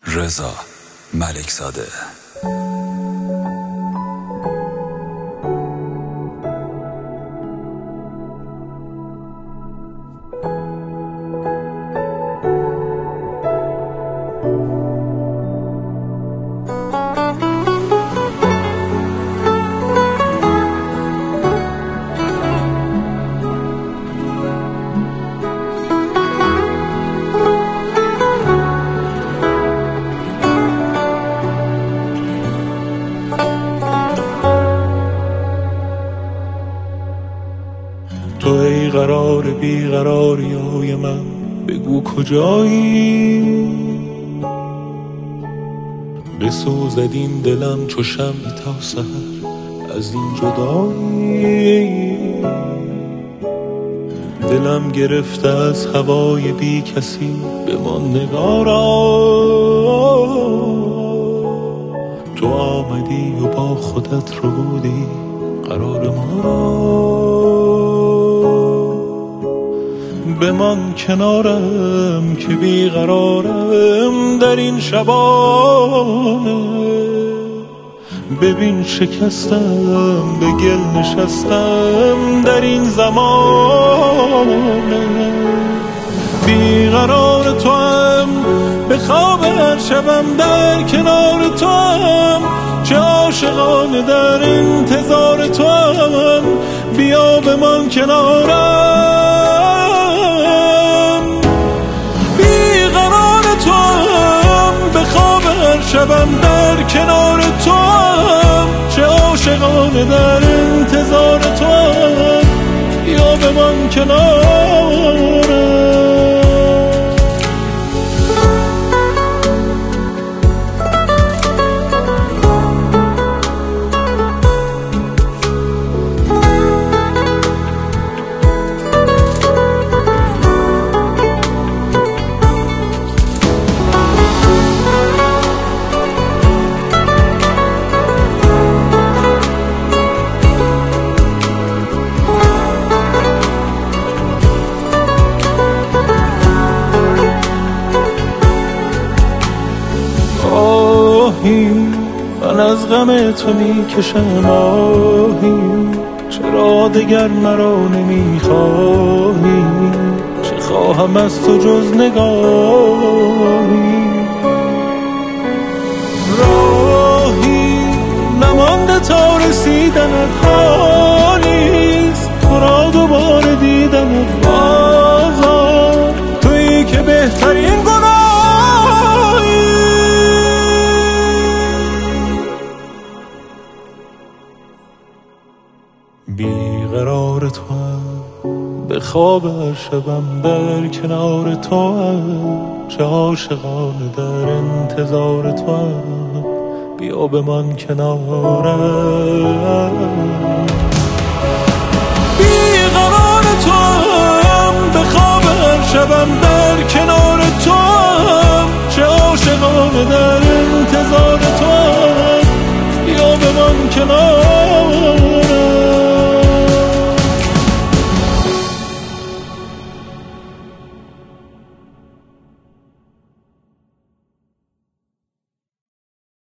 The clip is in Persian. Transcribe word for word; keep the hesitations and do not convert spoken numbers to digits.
رضا ملکزاده. تو ای قرار بیقراری های من، بگو کجایی؟ بسوزد این دلم چو شمعی تا سحر از این جدایی. دلم گرفته از هوای بی کسی، بمان نگارا. تو آمدی و با خودت رو بودی قرار ما را. بمان کنارم که بیقرارم در این شبانه. ببین شکستم، به گل نشستم در این زمانه. بیقرار تو هم، به خواب هر شبم در کنار تو هم. چه عاشقانه در انتظار تو هم، بیا بمان کنارم. شبم در کنار تو هم، چه عاشقانه در انتظار تو هم. یا بمان کنارم. من از غم تو می کشم آهی، چرا دگر مرا نمی خواهی؟ چه خواهم از تو جز نگاهی؟ راهی نمانده تا رسیدنت حالیست، تو را دوباره دیدنت بازار. تویی که بهترین گناهی. بیقرار تو هم، به خواب هر شبم در کنار تو هم. چه عاشقانه در انتظار تو هم، بیا بمان کنارم.